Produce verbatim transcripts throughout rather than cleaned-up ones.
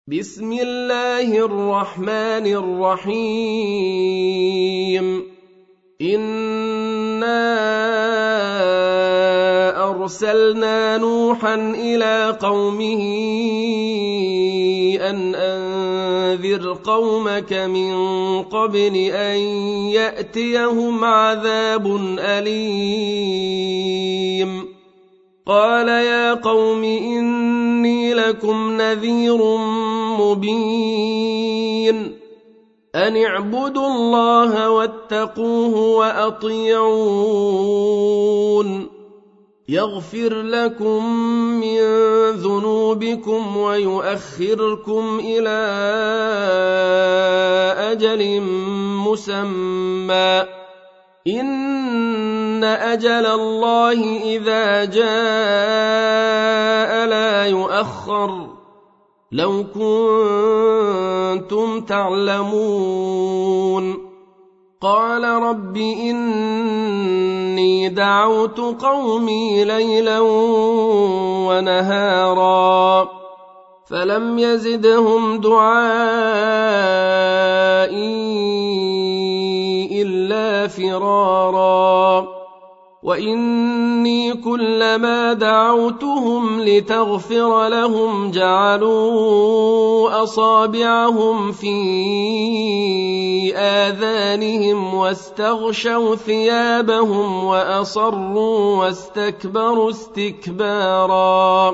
بسم الله الرحمن الرحيم إنا أرسلنا نوحا إلى قومه أن أنذر قومك من قبل أن يأتيهم عذاب أليم قال يا قوم إني لكم نذير مبين أن اعبدوا الله واتقوه وأطيعون يغفر لكم من ذنوبكم ويؤخركم إلى أجل مسمى إن أجل الله إذا جاء لا يؤخر لو كنتم تعلمون قال رب إني دعوت قومي ليلا ونهارا فلم يزدهم دعائي إلا فرارا وإني كلما دعوتهم لتغفر لهم جعلوا أصابعهم في آذانهم واستغشوا ثيابهم وأصروا واستكبروا استكبارا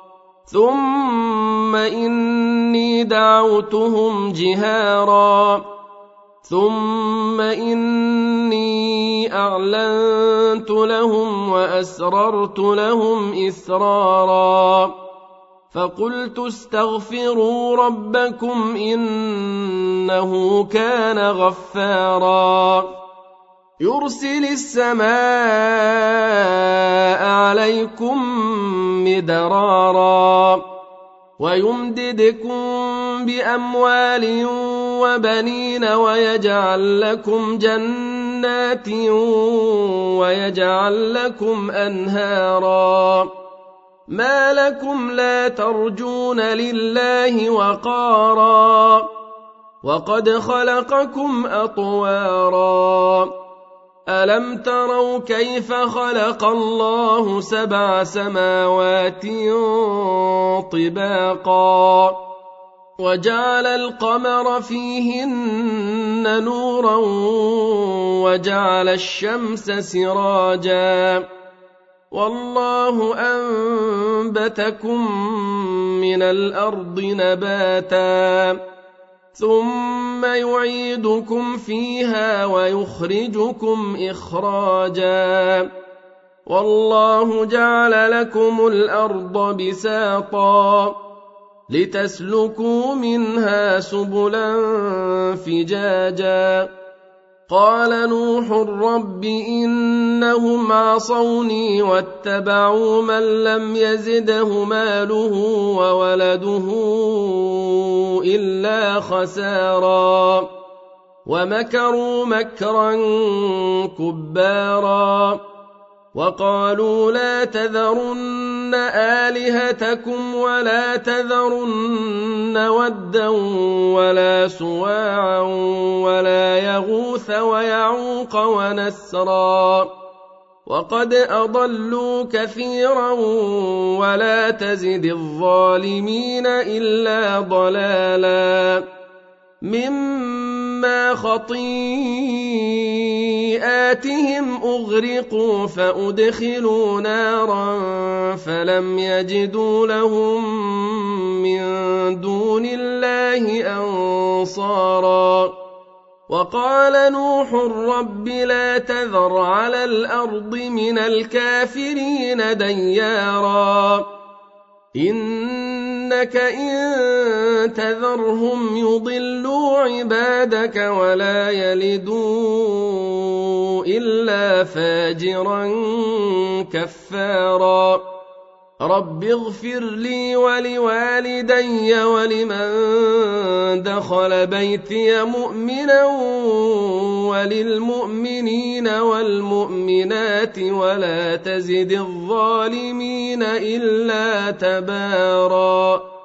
ثم إني دعوتهم جهارا ثم إني أعلنت لهم وأسررت لهم إسرارا فقلت استغفروا ربكم إنه كان غفارا يرسل السماء عليكم مدرارا ويمددكم بأموال وبنين ويجعل لكم جنات ويجعل لكم أنهارا ما لكم لا ترجون لله وقارا وقد خلقكم أطوارا ألم تروا كيف خلق الله سبع سماوات طباقا وجعل القمر فيهن نورا وجعل الشمس سراجا والله أنبتكم من الأرض نباتا ثم يعيدكم فيها ويخرجكم إخراجا والله جعل لكم الأرض بساطا لتسلكوا منها سبلا فجاجا قال نوح رب إنهم عصوني واتبعوا من لم يزده ماله وولده إلا خسارا ومكروا مكرا كبارا وقالوا لا تذرن آلهتكم ولا تذرن ودا ولا سواعا ولا يغوث ويعوق ونسرا وقد أضلوا كثيرا ولا تزد الظالمين إلا ضلالا مما خطيئاتهم أغرقوا فأدخلوا نارا فلم يجدوا لهم من دون الله أنصارا وقال نوح رب لا تذر على الأرض من الكافرين ديارا إنك إن تذرهم يضلوا عبادك ولا يلدوا إلا فاجرا كفارا رب اغفر لي ولوالدي ولمن دخل بيتي مؤمنا وللمؤمنين والمؤمنات ولا تزد الظالمين إلا تباراً